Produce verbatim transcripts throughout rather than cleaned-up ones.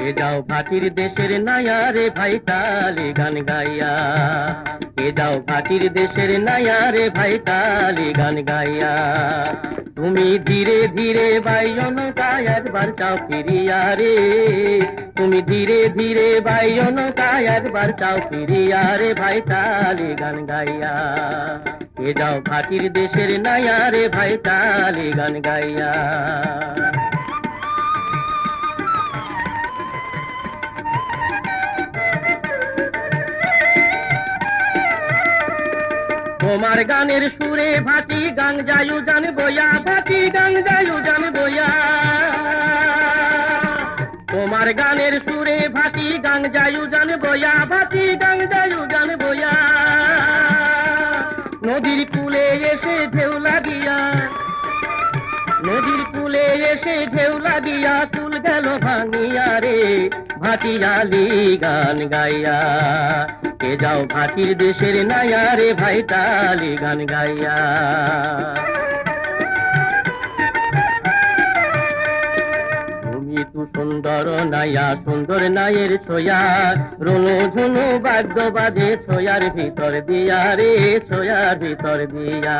এ যাও ভাটির দেশের নায়া রে ভাই তালি গান গাইয়া, এ যাও ভাটির দেশের নায়া রে ভাই তালি গান গাইয়া। তুমি ধীরে ধীরে বাইও নৌকা একবার চাও ফিরিয়া রে, তুমি ধীরে ধীরে বাইও নৌকা একবার চাও ফিরিয়া রে ভাই তালি গান গাইয়া। এ যাও ভাটির দেশের নায়া রে ভাই তালি গান গাইয়া। তোমার গানের সুরে ভাটি গান যায়ু জান বইয়া, ভাটি গান যায়ু জান বইয়া। তোমার গানের সুরে ভাটি গান যায়ু জান বইয়া, ভাটি গান যায়ু জান বইয়া। নদীর কূলে এসে ঢেউ লাগিয়া, নদীর কূলে এসে ঢেউ লাগিয়া চুল গেল ভাঙিয়া রে ভাটিয়ালি গান গাইয়া। এ যাও ভাটির দেশের নায়া রে ভাই তালি গান গাইয়া। তুমি তু সুন্দর নায়া সুন্দর নায়ের ছোয়া, রুনু ঝুনু বাদ্য বাজে ছোয়ার ভিতর দিয়া রে, ছোয়ার ভিতর দিয়া।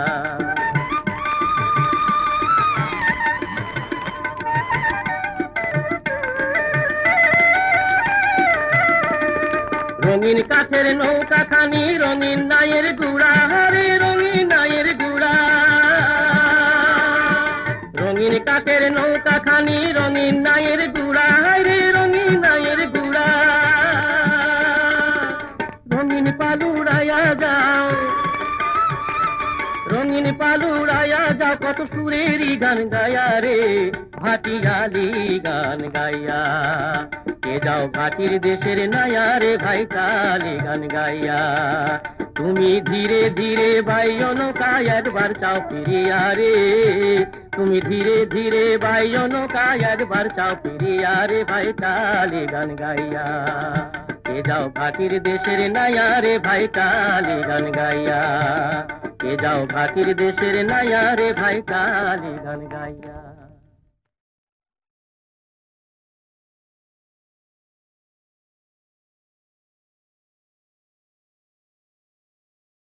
রঙিন কাঠের নৌকা খানি রঙিন নায়ের গুড়া রে, রঙিন নায়ের গুড়া। রঙিন কাঠের নৌকা খানি রঙিন নায়ের গুড়া রে, রঙিন নায়ের গুড়া। রঙিন পালুড়াইয়া যাও, রঙিন পালুড়াইয়া যাও কত সুরেরই গান গায়া রে ভাটিয়ালি গান গাইয়া। এ যাও ভাটির দেশের নায়া রে ভাই তালি গান গাইয়া। তুমি ধীরে ধীরে বাইও নৌকা একবার চাও ফিরিয়া রে, তুমি ধীরে ধীরে বাইও নৌকা একবার চাও ফিরিয়া রে ভাই তালি গান গাইয়া। এ যাও ভাটির দেশের নায়া রে ভাই তালি গান গাইয়া, এ যাও ভাটির দেশের নায়া রে ভাই তালি গান গাইয়া।